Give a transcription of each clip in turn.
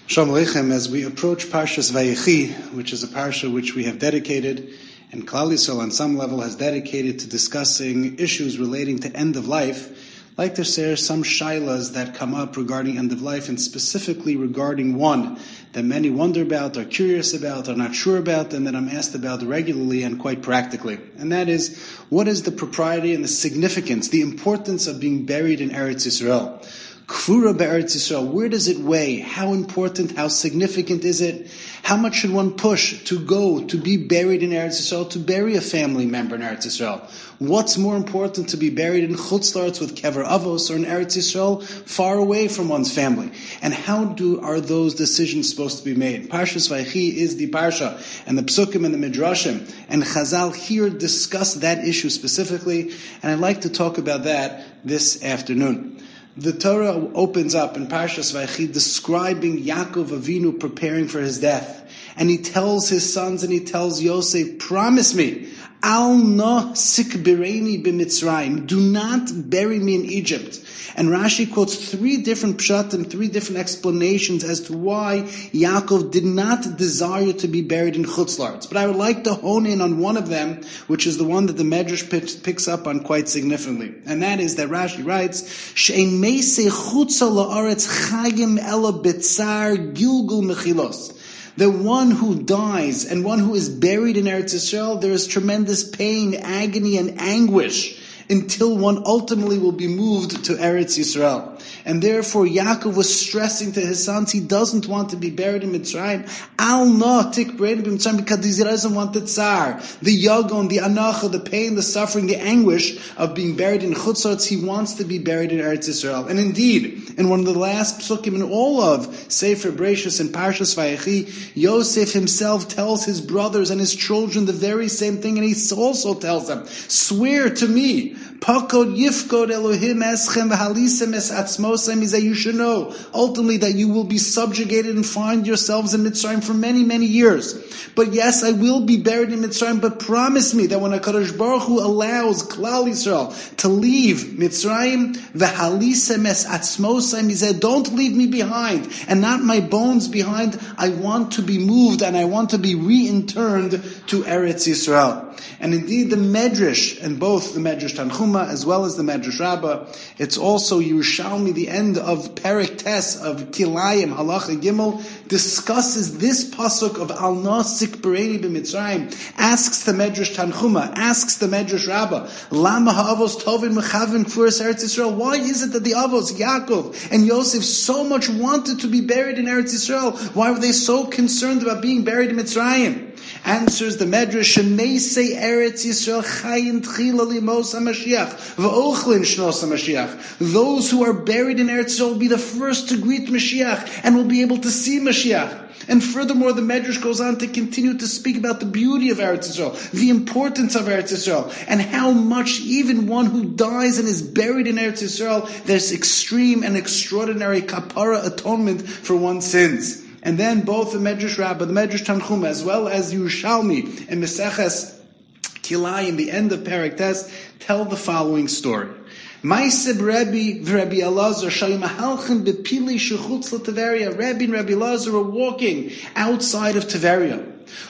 Shalom Aleichem. As we approach Parshas Vayechi, which is a parsha which we have dedicated, and Klal Yisrael on some level has dedicated to discussing issues relating to end of life, I'd like to share some shailas that come up regarding end of life, and specifically regarding one that many wonder about, are curious about, are not sure about, and that I'm asked about regularly and quite practically. And that is, what is the propriety and the significance, the importance of being buried in Eretz Yisrael? Kfura be'Eretz Yisrael, where does it weigh? How important, how significant is it? How much should one push to go to be buried in Eretz Yisrael, to bury a family member in Eretz Yisrael? What's more important, to be buried in Chutz La'aretz with Kever Avos, or in Eretz Yisrael, far away from one's family? And how are those decisions supposed to be made? Parshas Vayechi is the parsha, and the Psukim and the Midrashim, and Chazal here discuss that issue specifically, and I'd like to talk about that this afternoon. The Torah opens up in Parshas Vayechi describing Yaakov Avinu preparing for his death. And he tells his sons and he tells Yosef, promise me, Al no sikbireni b'Mitzrayim, do not bury me in Egypt. And Rashi quotes three different pshatim, three different explanations as to why Yaakov did not desire to be buried in Chutz La'aretz. But I would like to hone in on one of them, which is the one that the Medrash picks up on quite significantly. And that is that Rashi writes, She'ein meisei chutz la'aretz chayim ela b'tzar gilgul mechilos. The one who dies and one who is buried in Eretz Yisrael, there is tremendous pain, agony, and anguish until one ultimately will be moved to Eretz Yisrael. And therefore Yaakov was stressing to his sons, he doesn't want to be buried in Mitzrayim. Al no tik buried in Mitzrayim, because he doesn't want the tsar, the yagon, the anacha, the pain, the suffering, the anguish of being buried in Chutz La'aretz. He wants to be buried in Eretz Yisrael. And indeed, in one of the last psukim in all of Sefer Bereshis and Parshas Vayechi, Yosef himself tells his brothers and his children the very same thing, and he also tells them, swear to me, Pakod yifkod Elohim eschem v'halisem es atzmosem, is that you should know ultimately that you will be subjugated and find yourselves in Mitzrayim for many, many years. But yes, I will be buried in Mitzrayim, but promise me that when HaKadosh Baruch Hu allows Klal Yisrael to leave Mitzrayim, v'halisem es atzmosem, is that don't leave me behind, and not my bones behind. I want to be moved, and I want to be re-interned to Eretz Yisrael. And indeed, the Medrash, and both the Medrash Tanchuma as well as the Medrash Rabbah, it's also Yerushalmi, the end of Perek Tes of Kilayim, Halacha Gimel, discusses this pasuk of Al Nasik Bereni b'Mitzrayim, asks the Medrash Tanchuma, asks the Medrash Rabbah, Lama ha'avos tovin mechavin kfuras Eretz Yisrael. Why is it that the avos, Yaakov and Yosef, so much wanted to be buried in Eretz Yisrael? Why were they so concerned about being buried in Mitzrayim? Answers the Medrash, Shemeisei Eretz Yisrael chayin tchila limos HaMashiach v'ochlin shnos HaMashiach. Those who are buried in Eretz Yisrael will be the first to greet Mashiach and will be able to see Mashiach. And furthermore, the Medrash goes on to continue to speak about the beauty of Eretz Yisrael, the importance of Eretz Yisrael, and how much even one who dies and is buried in Eretz Yisrael, there's extreme and extraordinary kapara atonement for one's sins. And then both the Medrash Rabbah, the Medrash Tanchuma, as well as Yerushalmi and Meseches Kilayim, the end of Perek Tes, tell the following story. Ma'aseh Rabbi v'Rabbi Elazar shayim mahalchin b'pili shechutz l'Tiveria. Rabbi and Rabbi Elazar were walking outside of Tiveria.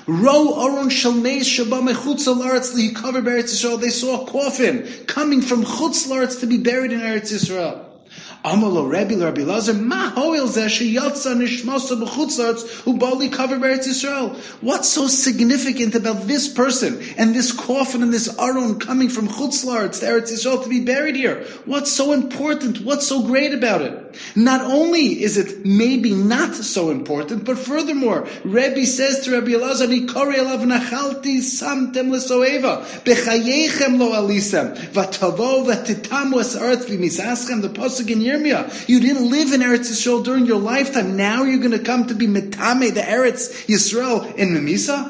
Ro aron shalmeis shaba mechutz la'aretz lihikaver b'Eretz Yisrael. They saw a coffin coming from Chutz La'aretz to be buried in Eretz Yisrael. Amalo Rabbi Elazar, ma hoil zeh sheyatza nishmasa b'chutz la'aretz ubali kaver b'Eretz Yisrael. What's so significant about this person and this coffin and this aron coming from Chutz La'aretz to Eretz Yisrael to be buried here? What's so important? What's so great about it? Not only is it maybe not so important, but furthermore, Rabbi says to Rabbi Elazar, Nikari elav nachalti samtem lesoeva bechayechem lo alisem vatavo vatitamu es aretz v'misaschem. The pasuk in Yirmiyah, you didn't live in Eretz Yisrael during your lifetime. Now you're going to come to be metame the Eretz Yisrael in Memisa?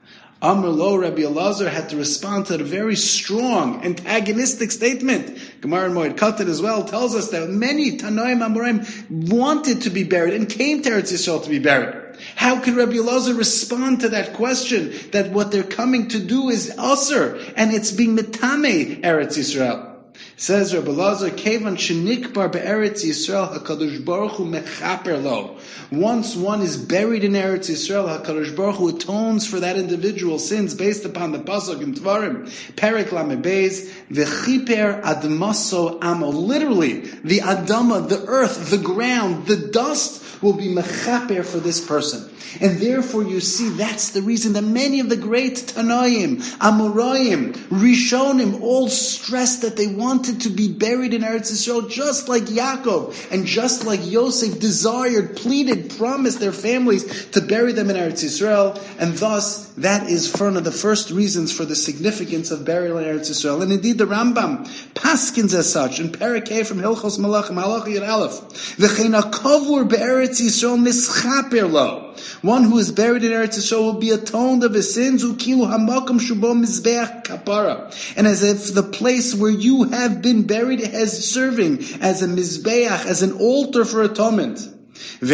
Amr lo, Rabbi Elazar had to respond to a very strong, antagonistic statement. Gemara in Moed Katan as well tells us that many Tanoim Amoraim wanted to be buried and came to Eretz Yisrael to be buried. How could Rabbi Elazar respond to that question, that what they're coming to do is Asr, and it's being metame Eretz Yisrael? Says Rabbi Lazar, Kevan shenikbar be'eretz Yisrael, HaKadosh Baruch Hu mechaper lo. Once one is buried in Eretz Yisrael, HaKadosh Baruch Hu atones for that individual's sins based upon the pasuk in Tvarim, Perek Lamed Beis, v'chiper admaso amo. Literally, the adama, the earth, the ground, the dust will be mechaper for this person. And therefore you see that's the reason that many of the great Tanaim, Amoraim, Rishonim all stressed that they wanted to be buried in Eretz Yisrael just like Yaakov and just like Yosef desired, pleaded, promised their families to bury them in Eretz Yisrael. And thus that is one of the first reasons for the significance of burial in Eretz Yisrael. And indeed the Rambam paskins as such in Parakeh from Hilchos Malachim, Halacha Yud Aleph, V'chein hakavur be'Eretz Yisrael mischaper lo. One who is buried in Eretz Yisrael will be atoned of his sins, ukilu hamakom shubo mizbeach kapara, and as if the place where you have been buried as serving as a mizbeach, as an altar for atonement. The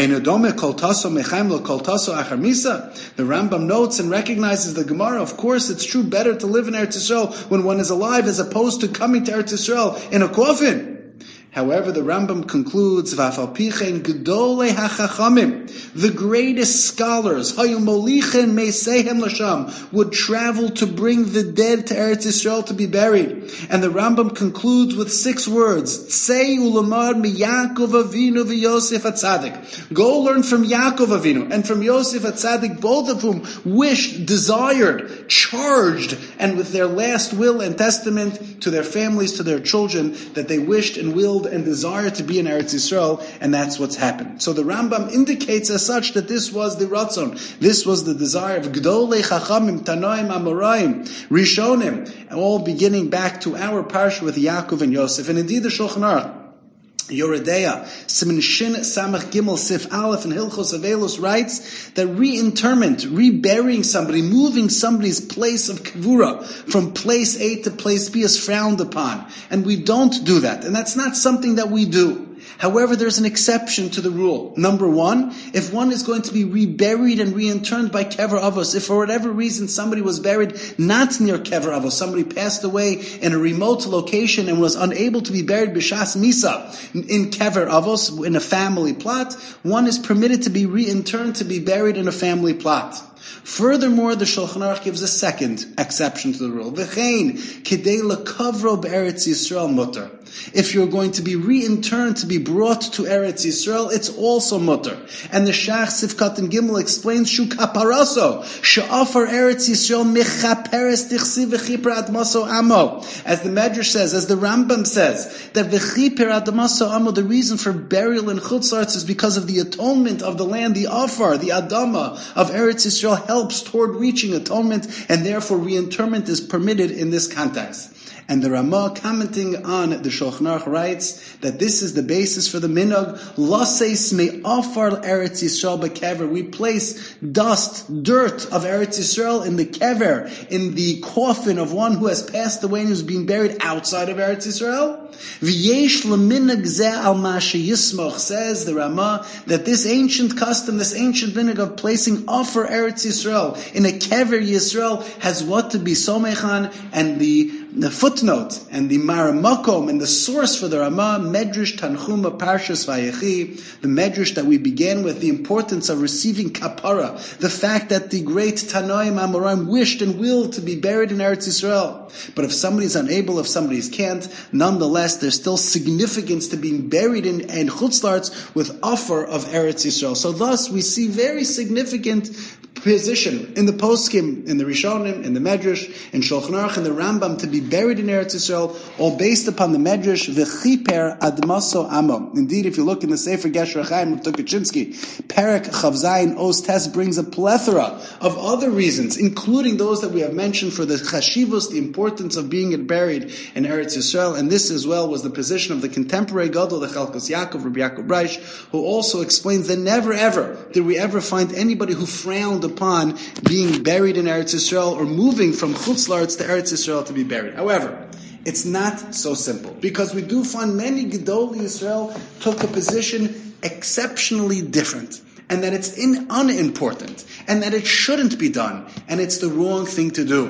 Rambam notes and recognizes the Gemara. Of course, it's true, better to live in Eretz Yisrael when one is alive as opposed to coming to Eretz Yisrael in a coffin. However, the Rambam concludes, V'afal pichen gedolei hachachamim, the greatest scholars, hayu molichen meisehem lasham, would travel to bring the dead to Eretz Yisrael to be buried. And the Rambam concludes with 6 words, Tzei ulamar mi Yaakov Avinu v'Yosef HaTzadik. Go learn from Yaakov Avinu and from Yosef HaTzadik, both of whom wished, desired, charged, and with their last will and testament to their families, to their children, that they wished and willed and desire to be in Eretz Yisrael, and that's what's happened. So the Rambam indicates as such that this was the ratzon, this was the desire of Gdolei Chachamim, Tanoim, Amoraim, Rishonim, all beginning back to our parsha with Yaakov and Yosef. And indeed the Shulchan Aruch, Yoredeya, Siman Shin Samach Gimel Sif Aleph and Hilchos Avelos writes that reinterment, reburying somebody, moving somebody's place of kavura from place A to place B is frowned upon. And we don't do that. And that's not something that we do. However, there's an exception to the rule. Number 1, if one is going to be reburied and reinterred by Kever Avos, if for whatever reason somebody was buried not near Kever Avos, somebody passed away in a remote location and was unable to be buried b'shas misa in Kever Avos, in a family plot, one is permitted to be reinterred, to be buried in a family plot. Furthermore, the Shulchan Aruch gives a second exception to the rule. V'chein kidei lekavro be'Eretz Yisrael mutter. If you're going to be reinterred, to be brought to Eretz Yisrael, it's also mutter. And the Shach Sifkat and Gimel explains shu kaparaso she'afar Eretz Yisrael mechaperes tichsi v'chiper admaso amo. As the Medrash says, as the Rambam says, that v'chiper admaso amo, the reason for burial in Chutz La'aretz is because of the atonement of the land, the afar, the adama of Eretz Yisrael helps toward reaching atonement, and therefore reinterment is permitted in this context. And the Ramah, commenting on the Shulchan Aruch, writes that this is the basis for the minhag, Laseis me afar Eretz Yisrael bekever. We place dust, dirt of Eretz Yisrael in the kever, in the coffin of one who has passed away and who's being buried outside of Eretz Yisrael. V'yesh leminhag zeh al ma sheyismoch, says the Ramah, that this ancient custom, this ancient minhag of placing afar Eretz Yisrael in a kever Yisrael has what to be somechan, and the footnote and the maramakom and the source for the Ramah, Medrash Tanchuma Parshas Vayechi, the Medrash that we began with, the importance of receiving kapara, the fact that the great Tanoim Amoraim wished and willed to be buried in Eretz Yisrael. But if somebody's unable, if somebody's can't, nonetheless there's still significance to being buried in Chutz La'aretz with offer of Eretz Yisrael. So thus we see very significant position in the poskim, in the Rishonim, in the Medrash, in Shulchan Aruch, in the Rambam, to be buried in Eretz Yisrael, all based upon the Medrash, V'chiper admaso amo. Indeed, if you look in the Sefer Gesher Chaim of Tukachinsky, Perek Chav Zayin Oz Tes brings a plethora of other reasons, including those that we have mentioned for the chashivos, the importance of being buried in Eretz Yisrael, and this as well was the position of the contemporary Gadol, the Chalkas Yaakov, Rabbi Yaakov Breish, who also explains that never ever did we ever find anybody who frowned upon being buried in Eretz Yisrael or moving from Chutz La'aretz to Eretz Yisrael to be buried. However, it's not so simple, because we do find many Gedolei Yisrael took a position exceptionally different, and that it's unimportant, and that it shouldn't be done, and it's the wrong thing to do.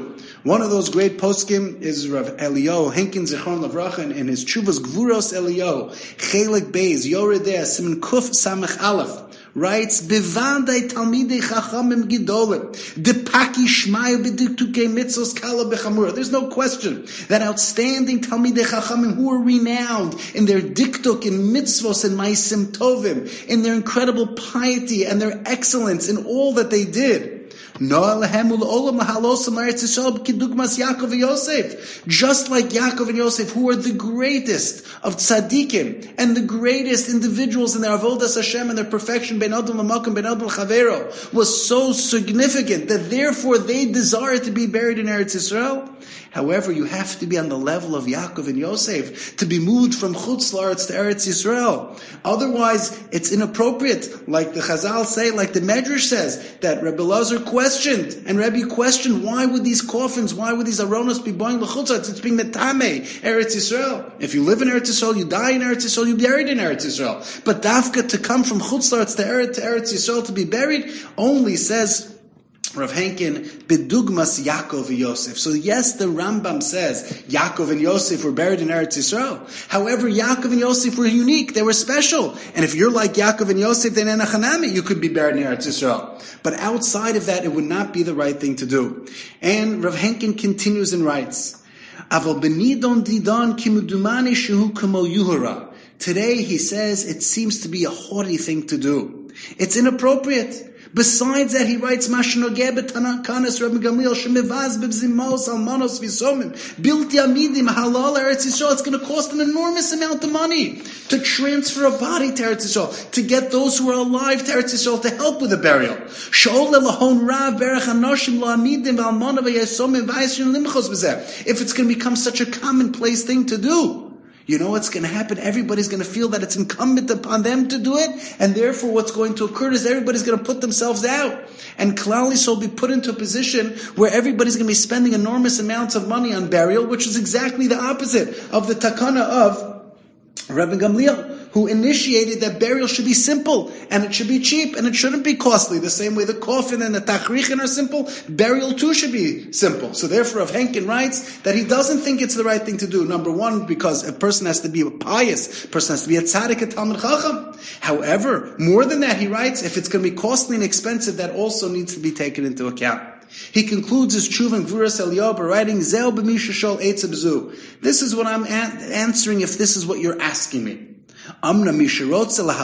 One of those great poskim is Rav Eliyahu Henkin Zichron Lavracha in his Chuvas Gvuros Eliyahu Chelik Beis Yoredeh Siman Kuf Samech Aleph writes, Bevandai Talmidei Chachamim Gidolim, Depaki Shmayu B'diktukei Mitzvos Kala B'chamura. There's no question that outstanding Talmidei Chachamim who are renowned in their diktuk, in mitzvos, and maisim tovim, in their incredible piety and their excellence in all that they did. Just like Yaakov and Yosef, who are the greatest of tzaddikim and the greatest individuals in their avodas Hashem and their perfection, ben adam l'makom, ben adam l'chavero, was so significant that therefore they desire to be buried in Eretz Yisrael. However, you have to be on the level of Yaakov and Yosef to be moved from Chutz La'aretz to Eretz Yisrael. Otherwise, it's inappropriate. Like the Chazal say, like the Medrash says, that Rebbe Lazar questioned, and Rebbe questioned, why would these coffins, why would these aronos be buying l'chutz La'aretz? It's being metame, Eretz Yisrael. If you live in Eretz Yisrael, you die in Eretz Yisrael, you're buried in Eretz Yisrael. But Dafka, to come from Chutz La'aretz to Eretz Yisrael to be buried, only says Rav Henkin, Bidugmas Yaakov and Yosef. So yes, the Rambam says Yaakov and Yosef were buried in Eretz Yisrael. However, Yaakov and Yosef were unique. They were special. And if you're like Yaakov and Yosef, then Enachanami, you could be buried in Eretz Yisrael. But outside of that, it would not be the right thing to do. And Rav Henkin continues and writes, Aval benidon didon kimudumani shehu kamo yuhara. Today, he says, it seems to be a haughty thing to do. It's inappropriate. Besides that, he writes, Mashnogeh b'tanakanis Rabbi Gamliel shemivaz b'bzimos almanos v'somim bilti amidim halal Eretz Yisrael. It's going to cost an enormous amount of money to transfer a body to Eretz Yisrael, to get those who are alive to Eretz Yisrael to help with the burial. Sh'ol elahon rav berach anoshim lo amidim v'almana v'yesomim v'ayishin limchos b'zeh. If it's going to become such a commonplace thing to do, you know what's going to happen? Everybody's going to feel that it's incumbent upon them to do it, and therefore what's going to occur is everybody's going to put themselves out. And Klal Yisrael will be put into a position where everybody's going to be spending enormous amounts of money on burial, which is exactly the opposite of the takana of Rabbi Gamliel, who initiated that burial should be simple, and it should be cheap, and it shouldn't be costly. The same way the coffin and the tachrichin are simple, burial too should be simple. So therefore, Rav Henkin writes that he doesn't think it's the right thing to do. Number one, because a person has to be a pious, a person has to be a tzaddik, a talmid chacham. However, more than that, he writes, if it's going to be costly and expensive, that also needs to be taken into account. He concludes his Tshuva in Gvuras Eliyahu by writing, Zeh b'misha shol eitz b'zu. This is what I'm answering if this is what you're asking me. Somebody wants to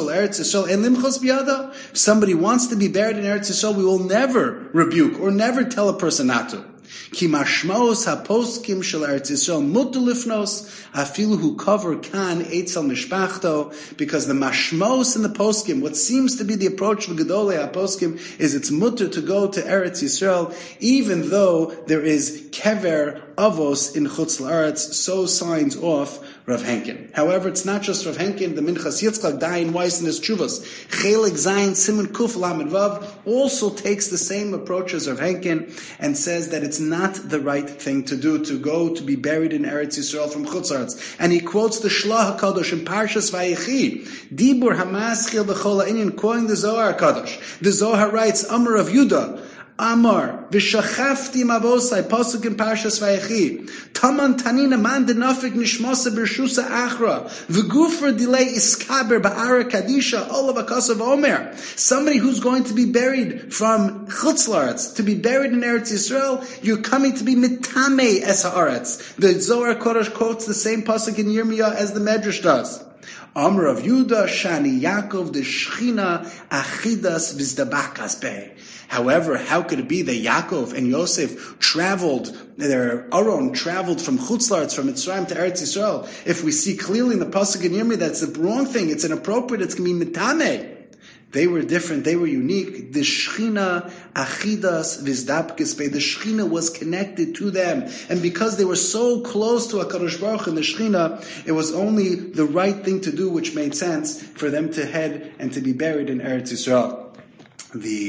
be buried in Eretz Yisrael, we will never rebuke or never tell a person not to. Ki mashmaos haposkim shel Eretz Yisrael mutu lifnos afilu hu cover kan eitzel mishpachto, because the mashmaos in the poskim, what seems to be the approach of Gedolei haposkim, is it's mutter to go to Eretz Yisrael, even though there is kever avos in Chutz La'aretz. So signs off Rav Henkin. However, it's not just Rav Henkin. The Minchas Yitzchak, Dayan Weiss in his Chuvas, Chelik Zayin Siman Kuf Lamed Vav, also takes the same approach as Rav Henkin and says that it's not the right thing to do, to go to be buried in Eretz Yisrael from Chutz La'aretz. And he quotes the Shlah HaKadosh in Parshas Vayechi, Dibur Hamaschil B'chol Ha'inyan, quoting the Zohar HaKadosh. The Zohar writes, Amar of Yudah, Amar, v'shachafti mavosai, pasuk in Parshas Vayechi, Taman tanina man denafik nishmasa b'rshusa achra, v'gufer delay iskaber ba'ara kadisha, olav akasav omer. Somebody who's going to be buried from Chutz La'aretz, to be buried in Eretz Yisrael, you're coming to be mitame es ha'aretz. The Zohar Kodesh quotes the same pasuk in Yirmiyah as the Medrash does. Amar of Yudah, Shani Yaakov, the Shechina, Achidas, Vizdabakas Bey. However, how could it be that Yaakov and Yosef traveled, their Aaron traveled from Chutz La'aretz, from Mitzrayim to Eretz Yisrael, if we see clearly in the pasuk in Yirmiyah that's the wrong thing, it's inappropriate, it's going to be mitame. They were different, they were unique. The Shechina, Achidas, Vizdabkis Bey, the Shechina was connected to them. And because they were so close to HaKadosh Baruch Hu and the Shechina, it was only the right thing to do, which made sense for them to head and to be buried in Eretz Yisrael. The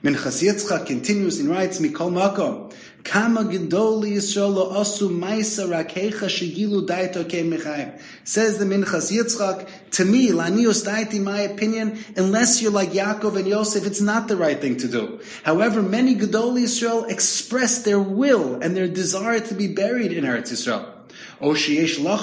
Minchas Yitzchak continues and writes, Mikol Makom, Kama Gedoli Yisrael lo asu maisa rakecha shegilu daito kein mechayim. Says the Minchas Yitzchak, to me, lanius daiti, my opinion, unless you're like Yaakov and Yosef, it's not the right thing to do. However, many Gedoli Yisrael express their will and their desire to be buried in Eretz Yisrael. Maybe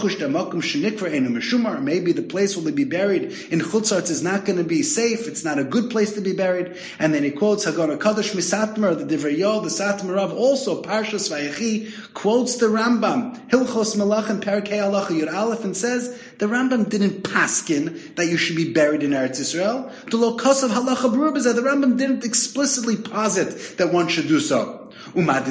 the place where they be buried in Chutzarts is not going to be safe. It's not a good place to be buried. And then he quotes Hagon HaKadosh Misatmar, the Divrei Yod, the Satmar Rav, also Parshas Vayechi, quotes the Rambam, Hilchos Melachim Perkei Halacha Yud Aleph, and says the Rambam didn't paskin that you should be buried in Eretz Yisrael. The Lokas of Halacha Berurah is that the Rambam didn't explicitly posit that one should do so. That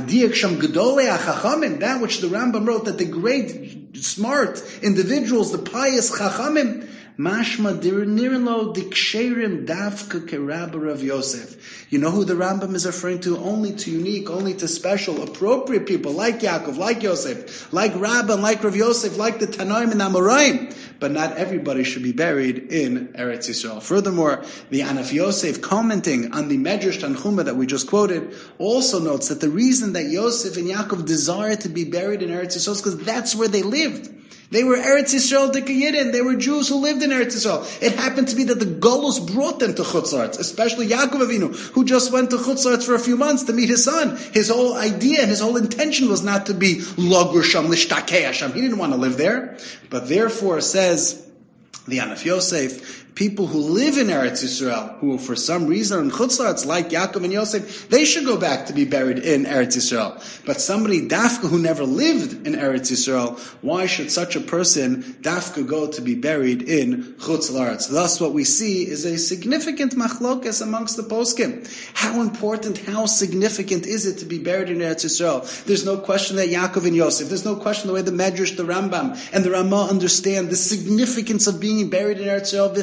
which the Rambam wrote, that the great, smart individuals, the pious Chachamim, Mashma dirnirlo diksherim davka kerabba Rav Yosef. You know who the Rambam is referring to? Only to unique, only to special, appropriate people like Yaakov, like Yosef, like Rabban, like Rav Yosef, like the Tanoim and Amoraim. But not everybody should be buried in Eretz Yisrael. Furthermore, the Anaf Yosef, commenting on the Medrash Tanchuma that we just quoted, also notes that the reason that Yosef and Yaakov desired to be buried in Eretz Yisrael is because that's where they lived. They were Eretz Yisrael Dikayidin. They were Jews who lived in Eretz Yisrael. It happened to be that the Golus brought them to Chutzlarts, especially Yaakov Avinu, who just went to Chutzlarts for a few months to meet his son. His whole idea and his whole intention was not to be Logur Sham Lishtakei Hashem. He didn't want to live there. But therefore, says the Anaf Yosef, people who live in Eretz Yisrael, who for some reason are in Chutzlarts, like Yaakov and Yosef, they should go back to be buried in Eretz Yisrael. But somebody, Dafka, who never lived in Eretz Yisrael, why should such a person, Dafka, go to be buried in Chutzlarts? Thus, what we see is a significant machlokas amongst the poskim. How important, how significant is it to be buried in Eretz Yisrael? There's no question that Yaakov and Yosef, there's no question the way the Medrash, the Rambam, and the Ramah understand the significance of being buried in Eretz Yisrael.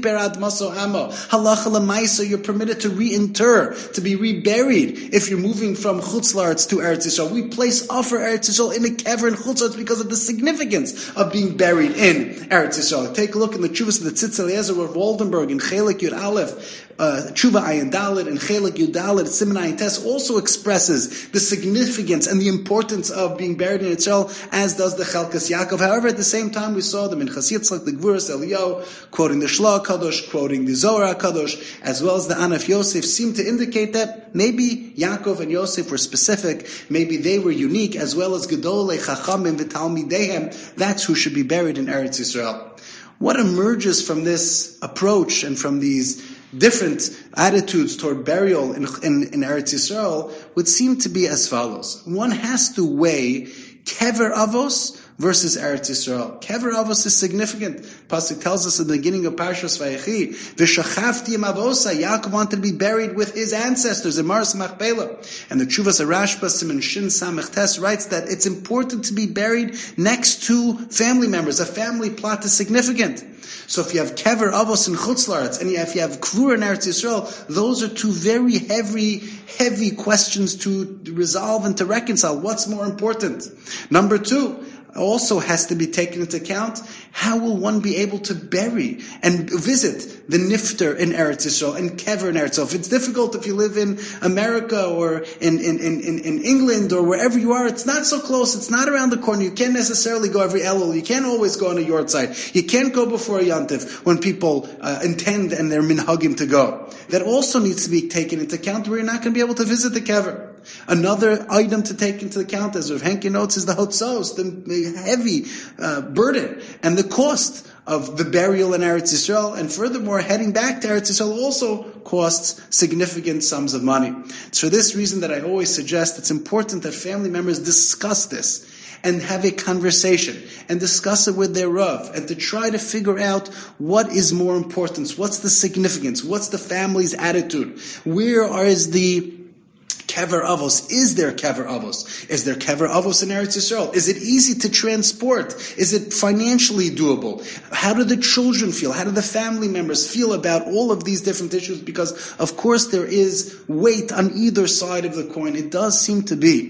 Halacha l'maisa, you're permitted to reinter, to be reburied if you're moving from Chutzlarts to Eretz Yisrael. We place offer Eretz Yisrael in a kever in Chutzlarts because of the significance of being buried in Eretz Yisrael. Take a look in the Chuvas of the Tzitz Eliezer of Waldenberg in Chelek Yud Aleph. Tshuva Ayin Dalet and Chelek Yud Dalet, Siman Ayin Tes also expresses the significance and the importance of being buried in Israel, as does the Chelkas Yaakov. However, at the same time, we saw the Minchas Yitzchak, the Gvuras Eliyahu, quoting the Shloah Kadosh, quoting the Zohar Kadosh, as well as the Anaf Yosef, seem to indicate that maybe Yaakov and Yosef were specific, maybe they were unique, as well as Gedolei Chachamim v'Talmidehem. That's who should be buried in Eretz Yisrael. What emerges from this approach and from these different attitudes toward burial in Eretz Yisrael would seem to be as follows. One has to weigh Kever Avos versus Eretz Yisrael. Kever Avos is significant. Pasuk tells us in the beginning of Parshas Vayechi, V'shachafti im avosa, Yaakov wanted to be buried with his ancestors in Maras Machpelah. And the Chuvas Arashba, Siman Shin Samech Tes, writes that it's important to be buried next to family members. A family plot is significant. So if you have Kever Avos in Chutzlarts, and if you have Kvur in Eretz Yisrael, those are two very heavy questions to resolve and to reconcile. What's more important? Number two, also has to be taken into account, how will one be able to bury and visit the Nifter in Eretz Yisrael and Kever in Eretz Yisrael? If it's difficult if you live in America or in England or wherever you are, it's not so close, it's not around the corner, you can't necessarily go every Elul, you can't always go on a yortzeit, you can't go before a Yantiv when people intend and they're minhagim to go. That also needs to be taken into account where you're not going to be able to visit the Kever. Another item to take into account, as Rav Henke notes, is the hotzos, the heavy burden and the cost of the burial in Eretz Yisrael. And furthermore, heading back to Eretz Yisrael also costs significant sums of money. It's for this reason that I always suggest it's important that family members discuss this and have a conversation and discuss it with their Rav and to try to figure out what is more important, what's the significance, what's the family's attitude, where is the Kever Avos? Is there Kever Avos? Is there Kever Avos in Eretz Yisrael? Is it easy to transport? Is it financially doable? How do the children feel? How do the family members feel about all of these different issues? Because, of course, there is weight on either side of the coin. It does seem to be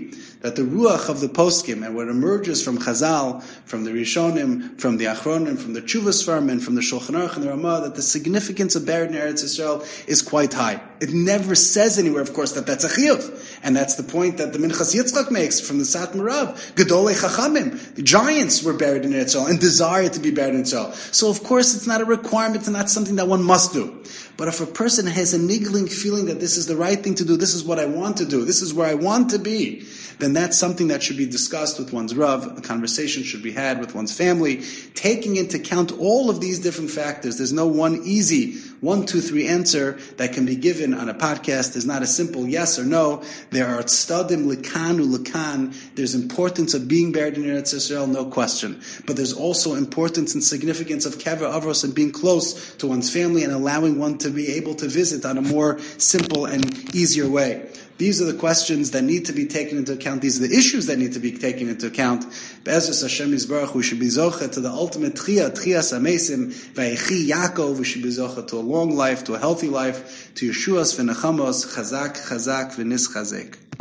that the ruach of the poskim and what emerges from Chazal, from the Rishonim, from the Achronim, from the Tshuvas Farm, and from the Shulchan Aruch and the Ramah, that the significance of buried in Eretz Yisrael is quite high. It never says anywhere, of course, that that's a chiyuv. And that's the point that the Minchas Yitzchak makes from the Sat Marav. Gedolei Chachamim, the giants were buried in Eretz Yisrael and desire to be buried in Israel. So of course it's not a requirement and not something that one must do. But if a person has a niggling feeling that this is the right thing to do, this is what I want to do, this is where I want to be, then that's something that should be discussed with one's Rav. A conversation should be had with one's family, taking into account all of these different factors. There's no one easy 1, 2, 3 answer that can be given on a podcast. There's not a simple yes or no. There are tztadim likan u'likan. There's importance of being buried in Eretz Yisrael, no question. But there's also importance and significance of kever avros and being close to one's family and allowing one to be able to visit on a more simple and easier way. These are the questions that need to be taken into account. These are the issues that need to be taken into account. Be'ezus Hashem Yisbarach, we should be zocha to the ultimate tchias amesim, v'yechi Yaakov, we should be zocha to a long life, to a healthy life, to Yeshuas v'nechamos, chazak, v'nis chazek.